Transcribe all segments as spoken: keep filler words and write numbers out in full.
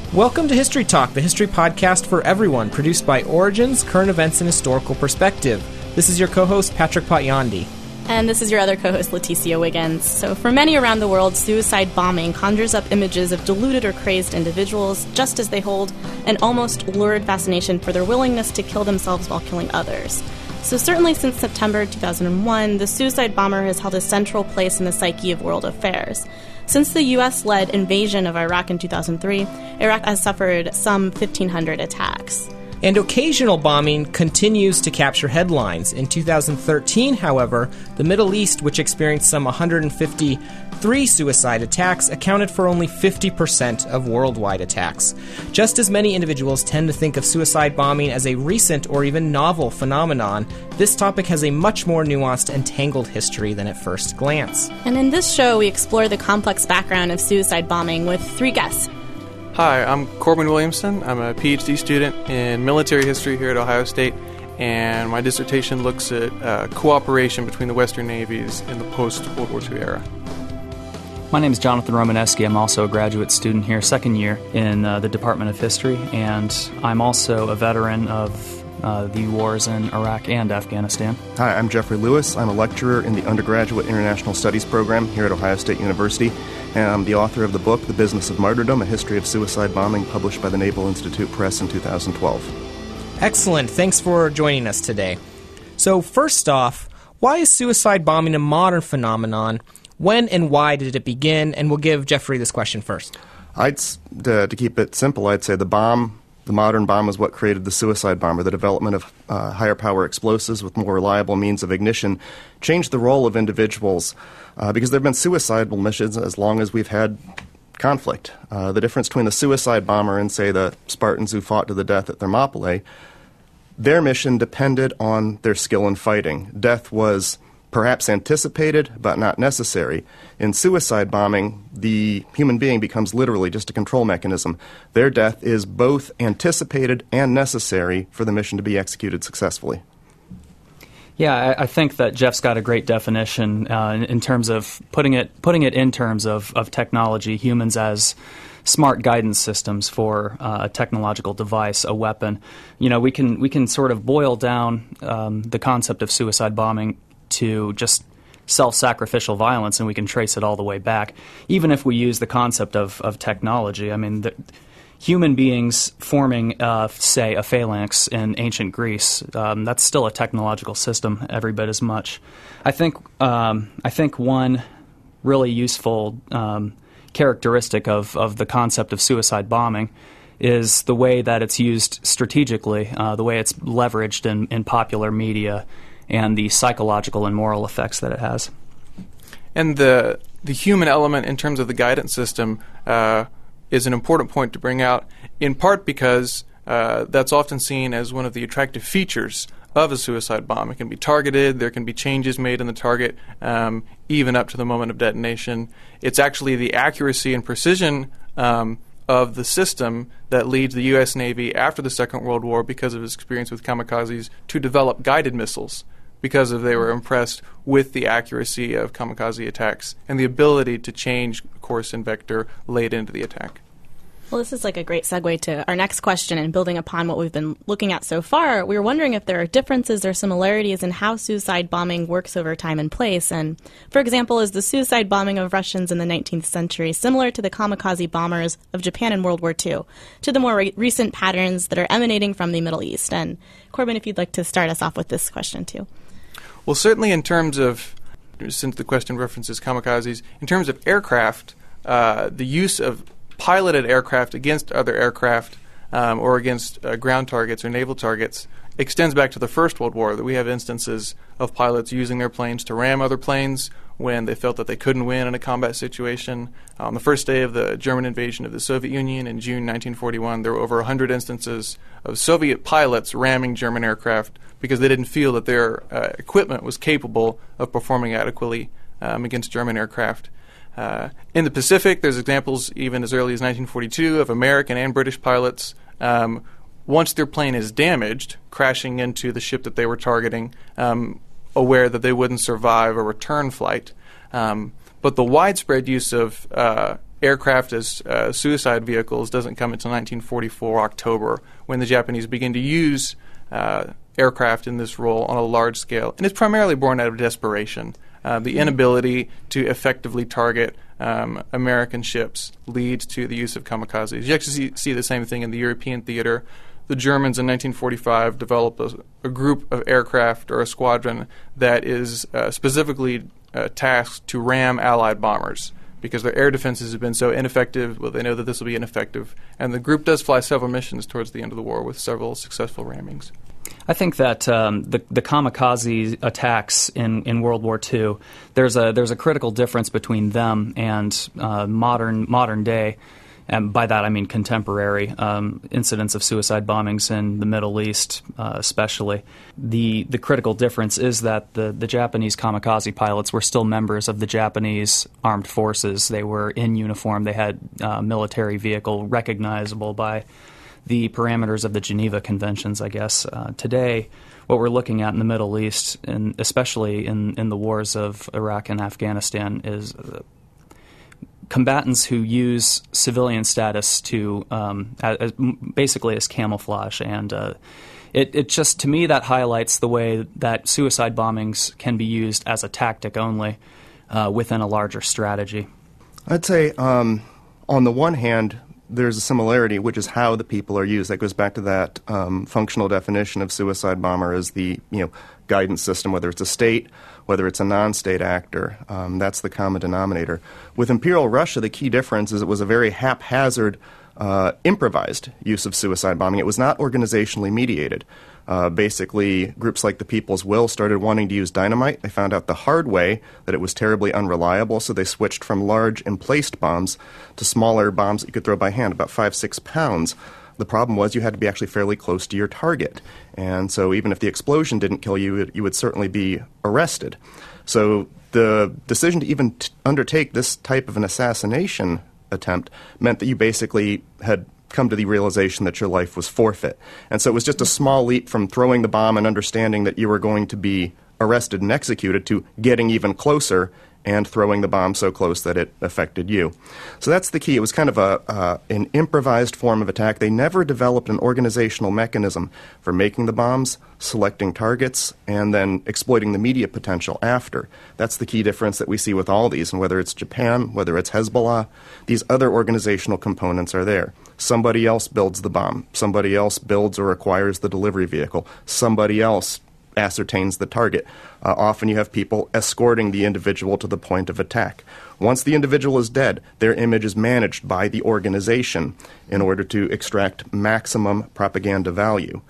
Welcome to History Talk, the history podcast for everyone, produced by Origins, Current Events, and Historical Perspective. This is your co-host, Patrick Potyandi. And this is your other co-host, Leticia Wiggins. So for many around the world, suicide bombing conjures up images of deluded or crazed individuals, just as they hold an almost lurid fascination for their willingness to kill themselves while killing others. So certainly since September two thousand one, the suicide bomber has held a central place in the psyche of world affairs. Since the U S-led invasion of Iraq in two thousand three, Iraq has suffered some fifteen hundred attacks. And occasional bombing continues to capture headlines. In two thousand thirteen, however, the Middle East, which experienced some one hundred fifty-three suicide attacks, accounted for only fifty percent of worldwide attacks. Just as many individuals tend to think of suicide bombing as a recent or even novel phenomenon, this topic has a much more nuanced and tangled history than at first glance. And in this show, we explore the complex background of suicide bombing with three guests. Hi, I'm Corbin Williamson. I'm a PhD student in military history here at Ohio State, and my dissertation looks at uh, cooperation between the Western navies in the post-World War Two era. My name is Jonathan Romaneski. I'm also a graduate student here, second year in uh, the Department of History, and I'm also a veteran of uh, the wars in Iraq and Afghanistan. Hi, I'm Jeffrey Lewis. I'm a lecturer in the Undergraduate International Studies program here at Ohio State University, and I'm the author of the book, The Business of Martyrdom, A History of Suicide Bombing, published by the Naval Institute Press in two thousand twelve. Excellent. Thanks for joining us today. So first off, why is suicide bombing a modern phenomenon? When and why did it begin? And we'll give Jeffrey this question first. I'd, to, to keep it simple, I'd say the bomb, the modern bomb, was what created the suicide bomber. The development of uh, higher power explosives with more reliable means of ignition changed the role of individuals uh, because there have been suicidal missions as long as we've had conflict. Uh, the difference between the suicide bomber and, say, the Spartans who fought to the death at Thermopylae, their mission depended on their skill in fighting. Death was perhaps anticipated, but not necessary. In suicide bombing, the human being becomes literally just a control mechanism. Their death is both anticipated and necessary for the mission to be executed successfully. Yeah, I, I think that Jeff's got a great definition uh, in, in terms of putting it putting it in terms of, of technology, humans as smart guidance systems for uh, a technological device, a weapon. You know, we can we can sort of boil down um, the concept of suicide bombing to just self-sacrificial violence, and we can trace it all the way back. Even if we use the concept of, of technology, I mean, the, human beings forming, uh, say, a phalanx in ancient Greece, um, that's still a technological system every bit as much. I think um, I think one really useful um, characteristic of, of the concept of suicide bombing is the way that it's used strategically, uh, the way it's leveraged in, in popular media, and the psychological and moral effects that it has. And the the human element in terms of the guidance system uh, is an important point to bring out, in part because uh, that's often seen as one of the attractive features of a suicide bomb. It can be targeted, there can be changes made in the target, um, even up to the moment of detonation. It's actually the accuracy and precision um, of the system that leads the U S Navy after the Second World War, because of its experience with kamikazes, to develop guided missiles, because of they were impressed with the accuracy of kamikaze attacks and the ability to change course and vector late into the attack. Well, this is like a great segue to our next question, and building upon what we've been looking at so far, we were wondering if there are differences or similarities in how suicide bombing works over time and place. And, for example, is the suicide bombing of Russians in the nineteenth century similar to the kamikaze bombers of Japan in World War Two, to the more re- recent patterns that are emanating from the Middle East? And, Corbin, if you'd like to start us off with this question, too. Well, certainly in terms of, since the question references kamikazes, in terms of aircraft, uh, the use of piloted aircraft against other aircraft um, or against uh, ground targets or naval targets extends back to the First World War, that we have instances of pilots using their planes to ram other planes when they felt that they couldn't win in a combat situation. On the first day of the German invasion of the Soviet Union in June nineteen forty-one, there were over one hundred instances of Soviet pilots ramming German aircraft because they didn't feel that their uh, equipment was capable of performing adequately um, against German aircraft. Uh, in the Pacific, there's examples even as early as nineteen forty-two of American and British pilots, um, once their plane is damaged, crashing into the ship that they were targeting, um, aware that they wouldn't survive a return flight. Um, but the widespread use of uh, aircraft as uh, suicide vehicles doesn't come until nineteen forty-four October, when the Japanese begin to use uh, aircraft in this role on a large scale. And it's primarily born out of desperation. Uh, the inability to effectively target um, American ships leads to the use of kamikazes. You actually see, see the same thing in the European theater. The Germans in nineteen forty-five developed a, a group of aircraft or a squadron that is uh, specifically uh, tasked to ram Allied bombers because their air defenses have been so ineffective. Well, they know that this will be ineffective. And the group does fly several missions towards the end of the war with several successful rammings. I think that um, the, the kamikaze attacks in, in World War Two, there's a there's a critical difference between them and uh, modern modern day. And by that I mean contemporary um, incidents of suicide bombings in the Middle East, uh, especially. The the critical difference is that the, the Japanese kamikaze pilots were still members of the Japanese armed forces. They were in uniform. They had a military vehicle recognizable by the parameters of the Geneva Conventions, I guess. Uh, today, what we're looking at in the Middle East, and especially in, in the wars of Iraq and Afghanistan, is uh, combatants who use civilian status to um, as, basically as camouflage, and uh, it, it just, to me, that highlights the way that suicide bombings can be used as a tactic only uh, within a larger strategy. I'd say, um, on the one hand, there's a similarity, which is how the people are used. That goes back to that um, functional definition of suicide bomber as the you know guidance system, whether it's a state, whether it's a non-state actor. Um, that's the common denominator. With Imperial Russia, the key difference is it was a very haphazard, uh, improvised use of suicide bombing. It was not organizationally mediated. Uh, basically, groups like the People's Will started wanting to use dynamite. They found out the hard way that it was terribly unreliable, so they switched from large emplaced bombs to smaller bombs that you could throw by hand, about five, six pounds. The problem was you had to be actually fairly close to your target. And so even if the explosion didn't kill you, you would certainly be arrested. So the decision to even t- undertake this type of an assassination attempt meant that you basically had come to the realization that your life was forfeit. And so it was just a small leap from throwing the bomb and understanding that you were going to be arrested and executed to getting even closer and throwing the bomb so close that it affected you. So that's the key. It was kind of a uh, an improvised form of attack. They never developed an organizational mechanism for making the bombs, selecting targets, and then exploiting the media potential after. That's the key difference that we see with all these. And whether it's Japan, whether it's Hezbollah, these other organizational components are there. Somebody else builds the bomb. Somebody else builds or acquires the delivery vehicle. Somebody else ascertains the target. Uh, often you have people escorting the individual to the point of attack. Once the individual is dead, their image is managed by the organization in order to extract maximum propaganda value.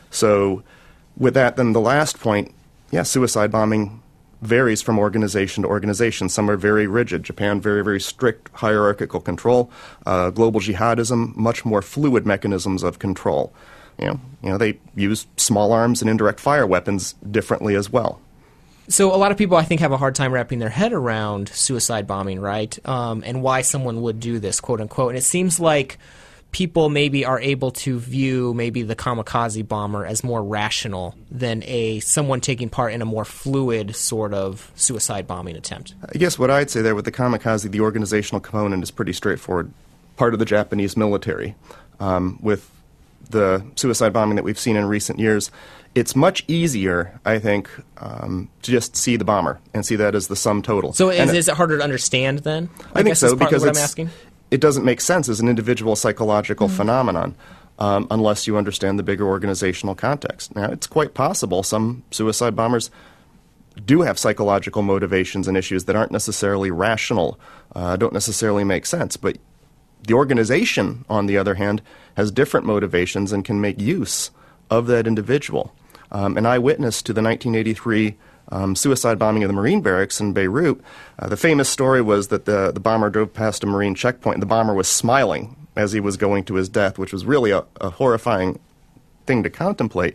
So with that, then the last point, yeah, suicide bombing varies from organization to organization. Some are very rigid. Japan, very, very strict hierarchical control. Uh, global jihadism, much more fluid mechanisms of control. You know, you know, they use small arms and indirect fire weapons differently as well. So a lot of people, I think, have a hard time wrapping their head around suicide bombing, right? Um, and why someone would do this, quote unquote. And it seems like people maybe are able to view maybe the kamikaze bomber as more rational than a someone taking part in a more fluid sort of suicide bombing attempt. I guess what I'd say there with the kamikaze, the organizational component is pretty straightforward. Part of the Japanese military. Um, with the suicide bombing that we've seen in recent years, it's much easier, I think, um, to just see the bomber and see that as the sum total. So is, and is it harder to understand then? I, I think so, because what it's, I'm asking. It doesn't make sense as an individual psychological mm-hmm. phenomenon um, unless you understand the bigger organizational context. Now, it's quite possible some suicide bombers do have psychological motivations and issues that aren't necessarily rational, uh, don't necessarily make sense, but the organization, on the other hand, has different motivations and can make use of that individual. Um, an eyewitness to the nineteen eighty-three um, suicide bombing of the Marine barracks in Beirut, uh, the famous story was that the, the bomber drove past a Marine checkpoint and the bomber was smiling as he was going to his death, which was really a, a horrifying thing to contemplate.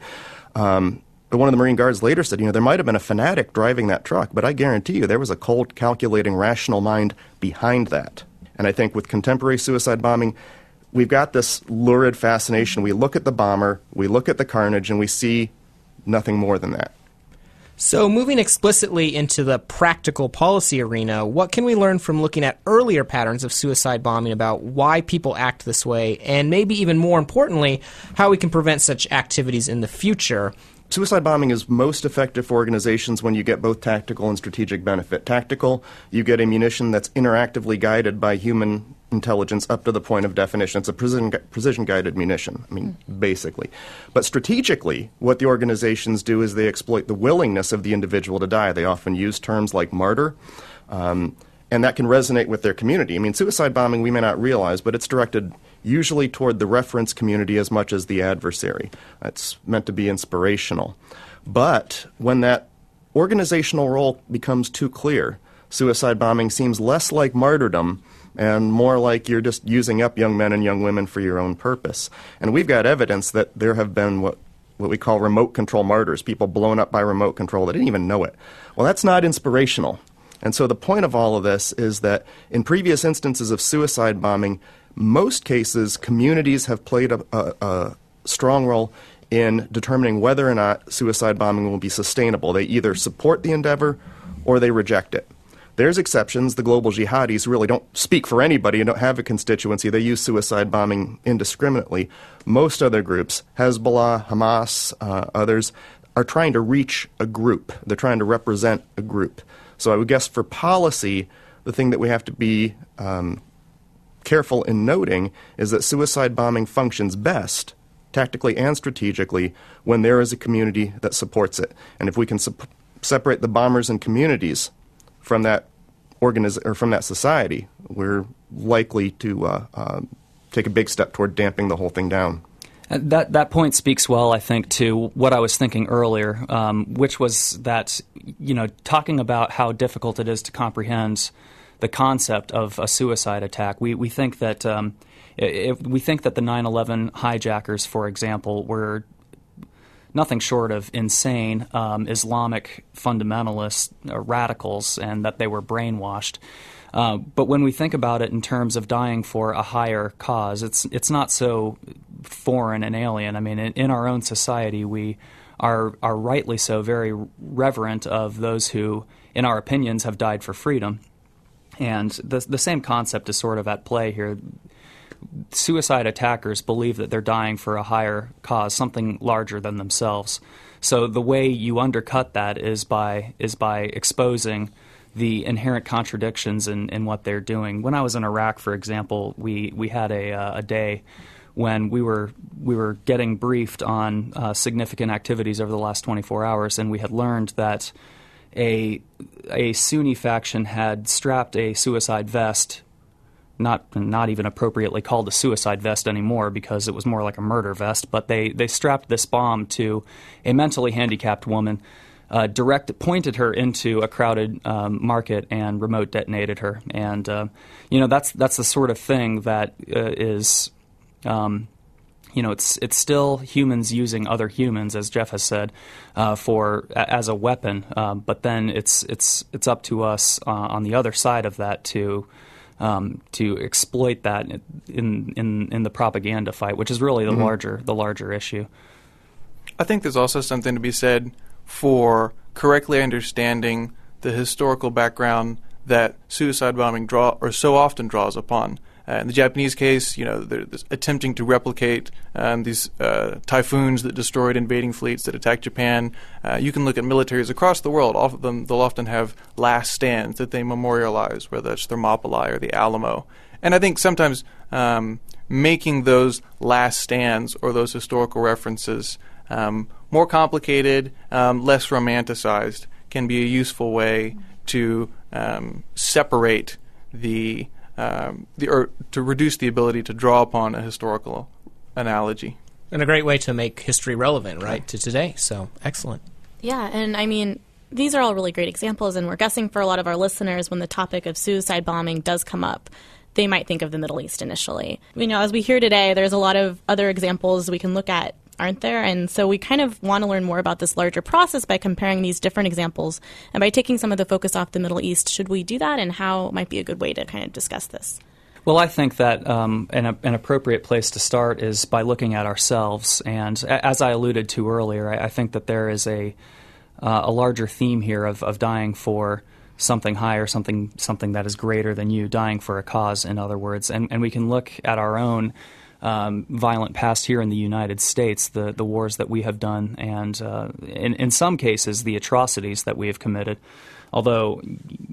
Um, but one of the Marine guards later said, you know, there might have been a fanatic driving that truck, but I guarantee you there was a cold, calculating, rational mind behind that. And I think with contemporary suicide bombing, we've got this lurid fascination. We look at the bomber, we look at the carnage, and we see nothing more than that. So moving explicitly into the practical policy arena, what can we learn from looking at earlier patterns of suicide bombing about why people act this way, and maybe even more importantly, how we can prevent such activities in the future? Suicide bombing is most effective for organizations when you get both tactical and strategic benefit. Tactical, you get a munition that's interactively guided by human intelligence up to the point of definition. It's a precision, precision-guided munition, I mean, mm. basically. But strategically, what the organizations do is they exploit the willingness of the individual to die. They often use terms like martyr, um, and that can resonate with their community. I mean, suicide bombing, we may not realize, but it's directed usually toward the reference community as much as the adversary. It's meant to be inspirational. But when that organizational role becomes too clear, suicide bombing seems less like martyrdom and more like you're just using up young men and young women for your own purpose. And we've got evidence that there have been what, what we call remote control martyrs, people blown up by remote control that didn't even know it. Well, that's not inspirational. And so the point of all of this is that in previous instances of suicide bombing, most cases, communities have played a, a, a strong role in determining whether or not suicide bombing will be sustainable. They either support the endeavor or they reject it. There's exceptions. The global jihadis really don't speak for anybody and don't have a constituency. They use suicide bombing indiscriminately. Most other groups, Hezbollah, Hamas, uh, others, are trying to reach a group. They're trying to represent a group. So I would guess for policy, the thing that we have to be um, careful in noting is that suicide bombing functions best, tactically and strategically, when there is a community that supports it. And if we can su- separate the bombers and communities from that organiz- or from that society, we're likely to uh, uh, take a big step toward damping the whole thing down. And that that point speaks well, I think, to what I was thinking earlier, um, which was that, you know, talking about how difficult it is to comprehend the concept of a suicide attack. We we think that um, if we think that the nine eleven hijackers, for example, were nothing short of insane um, Islamic fundamentalist uh, radicals, and that they were brainwashed. Uh, but when we think about it in terms of dying for a higher cause, it's it's not so foreign and alien. I mean, in, in our own society, we are are rightly so very reverent of those who, in our opinions, have died for freedom. And the the same concept is sort of at play here. Suicide attackers believe that they're dying for a higher cause, something larger than themselves. So the way you undercut that is by is by exposing the inherent contradictions in, in what they're doing. When I was in Iraq, for example, we, we had a, uh, a day when we were we were getting briefed on uh, significant activities over the last twenty-four hours, and we had learned that a a Sunni faction had strapped a suicide vest, not not even appropriately called a suicide vest anymore because it was more like a murder vest, but they, they strapped this bomb to a mentally handicapped woman, uh, direct pointed her into a crowded um, market and remote detonated her. And uh, you know that's that's the sort of thing that uh, is. Um, You know, it's it's still humans using other humans, as Jeff has said, uh, for as a weapon. Um, but then it's it's it's up to us uh, on the other side of that to um, to exploit that in in in the propaganda fight, which is really the mm-hmm. larger the larger issue. I think there's also something to be said for correctly understanding the historical background that suicide bombing draw or so often draws upon. Uh, in the Japanese case, you know, they're attempting to replicate um, these uh, typhoons that destroyed invading fleets that attacked Japan. Uh, you can look at militaries across the world. All of them, they'll often have last stands that they memorialize, whether it's Thermopylae or the Alamo. And I think sometimes um, making those last stands or those historical references um, more complicated, um, less romanticized, can be a useful way to um, separate the Um, the, or to reduce the ability to draw upon a historical analogy. And a great way to make history relevant, right, to today. So, excellent. Yeah, and I mean, these are all really great examples, and we're guessing for a lot of our listeners when the topic of suicide bombing does come up, they might think of the Middle East initially. You know, as we hear today, there's a lot of other examples we can look at, aren't there? And so we kind of want to learn more about this larger process by comparing these different examples and by taking some of the focus off the Middle East. Should we do that, and how might be a good way to kind of discuss this? Well, I think that um, an, an appropriate place to start is by looking at ourselves. And as I alluded to earlier, I, I think that there is a uh, a larger theme here of, of dying for something higher, something something that is greater than you, dying for a cause, in other words. And, and we can look at our own um, violent past here in the United States, the, the wars that we have done, and uh, in, in some cases, the atrocities that we have committed. Although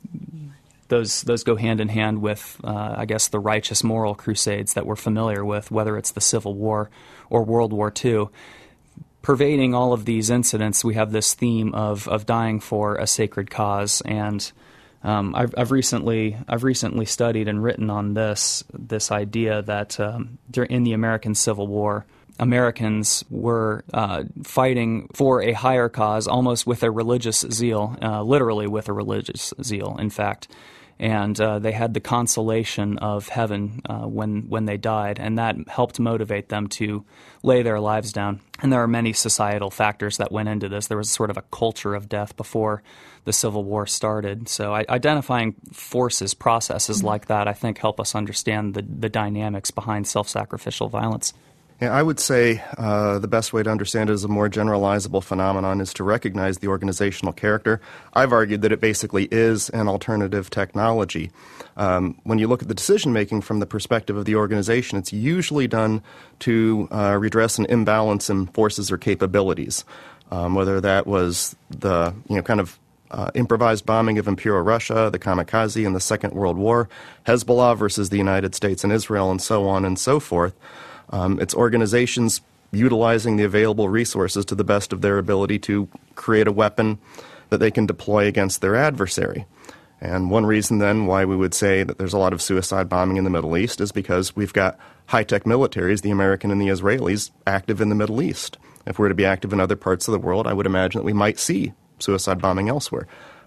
those those go hand in hand with, uh, I guess, the righteous moral crusades that we're familiar with, whether it's the Civil War or World War Two. Pervading all of these incidents, we have this theme of, of dying for a sacred cause, and um, I've, I've recently I've recently studied and written on this this idea that um, in the American Civil War, Americans were uh, fighting for a higher cause, almost with a religious zeal, uh, literally with a religious zeal, in fact. And uh, they had the consolation of heaven uh, when when they died, and that helped motivate them to lay their lives down. And there are many societal factors that went into this. There was sort of a culture of death before the Civil War started. So I, identifying forces, processes like that, I think help us understand the, the dynamics behind self-sacrificial violence. Yeah, I would say uh, the best way to understand it as a more generalizable phenomenon is to recognize the organizational character. I've argued that it basically is an alternative technology. Um, when you look at the decision-making from the perspective of the organization, it's usually done to uh, redress an imbalance in forces or capabilities, um, whether that was the you know kind of Uh, improvised bombing of Imperial Russia, the kamikaze in the Second World War, Hezbollah versus the United States and Israel, and so on and so forth. Um, it's organizations utilizing the available resources to the best of their ability to create a weapon that they can deploy against their adversary. And one reason, then, why we would say that there's a lot of suicide bombing in the Middle East is because we've got high-tech militaries, the American and the Israelis, active in the Middle East. If we're to be active in other parts of the world, I would imagine that we might see suicide bombing elsewhere.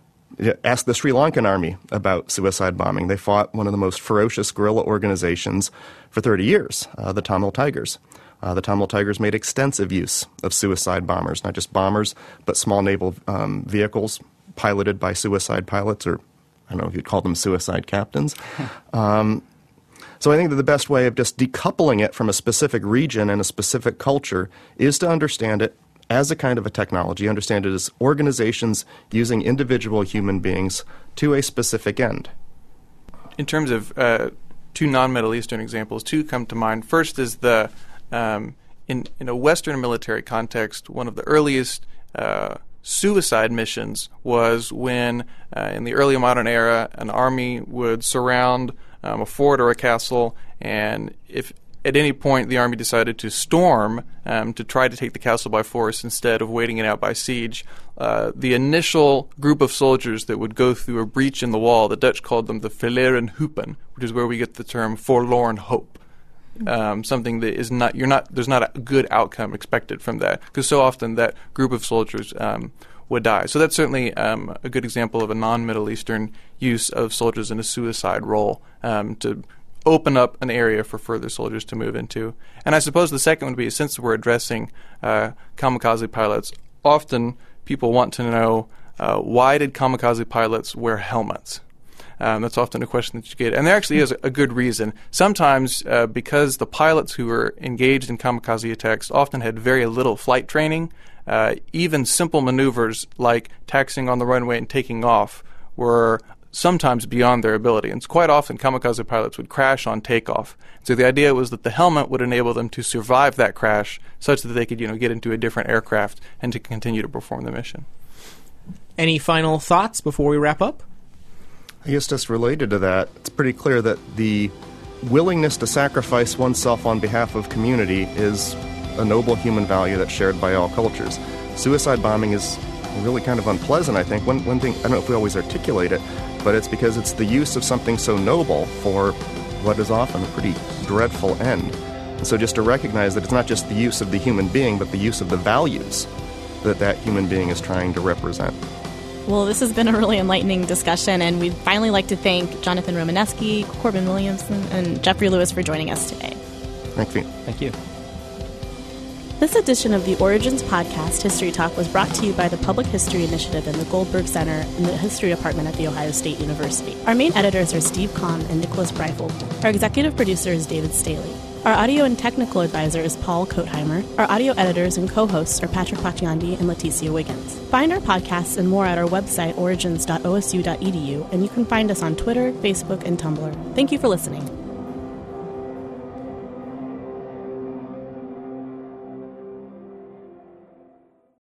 Ask the Sri Lankan army about suicide bombing. They fought one of the most ferocious guerrilla organizations for thirty years, uh, the Tamil Tigers. Uh, the Tamil Tigers made extensive use of suicide bombers, not just bombers, but small naval um, vehicles piloted by suicide pilots, or I don't know if you'd call them suicide captains. um, so I think that the best way of just decoupling it from a specific region and a specific culture is to understand it as a kind of a technology, understand it as organizations using individual human beings to a specific end. In terms of uh, two non-Middle Eastern examples, two come to mind. First is the, um, in, in a Western military context, one of the earliest uh, suicide missions was when, uh, in the early modern era, an army would surround um, a fort or a castle, and if at any point the army decided to storm um, to try to take the castle by force instead of waiting it out by siege, uh, the initial group of soldiers that would go through a breach in the wall, the Dutch called them the verloren hopen, which is where we get the term forlorn hope. Um, something that is not, you're not, there's not a good outcome expected from that, because so often that group of soldiers um, would die. So that's certainly um, a good example of a non-Middle Eastern use of soldiers in a suicide role um, to open up an area for further soldiers to move into. And I suppose the second would be, since we're addressing uh, kamikaze pilots, often people want to know uh, why did kamikaze pilots wear helmets? Um, that's often a question that you get. And there actually is a, a good reason. Sometimes uh, because the pilots who were engaged in kamikaze attacks often had very little flight training, uh, even simple maneuvers like taxiing on the runway and taking off were sometimes beyond their ability. And quite often kamikaze pilots would crash on takeoff. So the idea was that the helmet would enable them to survive that crash such that they could, you know, get into a different aircraft and to continue to perform the mission. Any final thoughts before we wrap up? I guess just related to that, it's pretty clear that the willingness to sacrifice oneself on behalf of community is a noble human value that's shared by all cultures. Suicide bombing is really kind of unpleasant, I think. One, one thing, I don't know if we always articulate it, but it's because it's the use of something so noble for what is often a pretty dreadful end. And so just to recognize that it's not just the use of the human being, but the use of the values that that human being is trying to represent. Well, this has been a really enlightening discussion, and we'd finally like to thank Jonathan Romanesky, Corbin Williamson, and Jeffrey Lewis for joining us today. Thank you. Thank you. This edition of the Origins Podcast, History Talk, was brought to you by the Public History Initiative and the Goldberg Center in the History Department at The Ohio State University. Our main editors are Steve Kahn and Nicholas Breifeld. Our executive producer is David Staley. Our audio and technical advisor is Paul Kotheimer. Our audio editors and co-hosts are Patrick Pacciandi and Leticia Wiggins. Find our podcasts and more at our website, origins dot o s u dot e d u, and you can find us on Twitter, Facebook, and Tumblr. Thank you for listening.